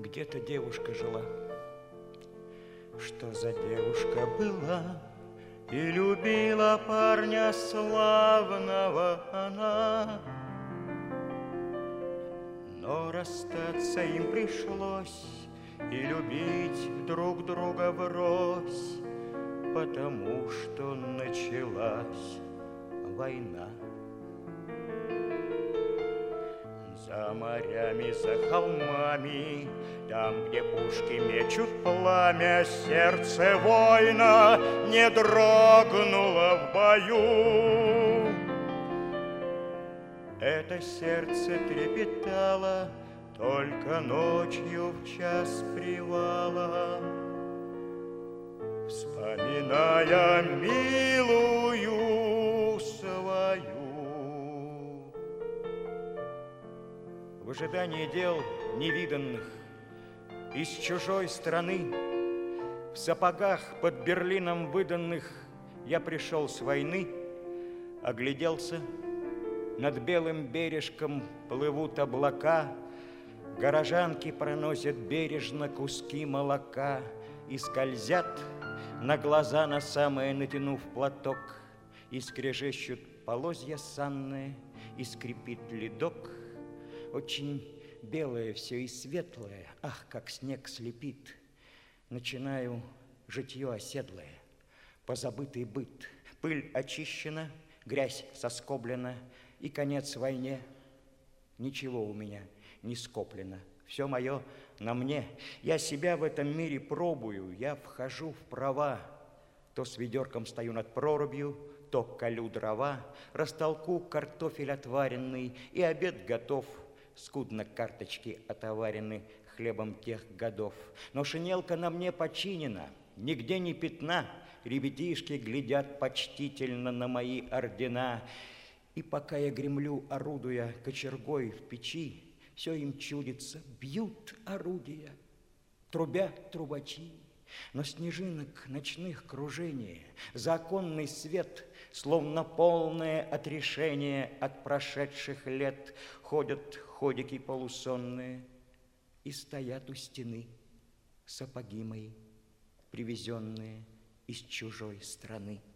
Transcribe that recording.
Где-то девушка жила. Что за девушка была? И любила парня славного она. Но расстаться им пришлось, и любить друг друга врозь, потому что началась война. За морями, за холмами, там, где пушки мечут пламя, сердце воина не дрогнуло в бою. Это сердце трепетало только ночью в час привала, вспоминая милую свою. В ожидании дел невиданных из чужой страны, в сапогах под Берлином выданных, я пришел с войны, огляделся. Над белым бережком плывут облака, горожанки проносят бережно куски молока и скользят на глаза на самое, натянув платок, и скрежещут полозья санные, и скрипит ледок. Очень белое все и светлое, ах, как снег слепит. Начинаю житье оседлое, позабытый быт. Пыль очищена, грязь соскоблена, и конец войне. Ничего у меня не скоплено, все мое на мне. Я себя в этом мире пробую, я вхожу в права. То с ведерком стою над прорубью, то колю дрова, растолку картофель отваренный, и обед готов. Скудно карточки отоварены хлебом тех годов. Но шинелка на мне починена, нигде ни пятна. Ребятишки глядят почтительно на мои ордена. И пока я гремлю, орудуя кочергой в печи, все им чудится, бьют орудия, трубят трубачи. Но снежинок ночных кружение, законный свет, словно полное отрешение от прошедших лет, ходят ходики полусонные и стоят у стены сапоги мои, привезенные из чужой страны.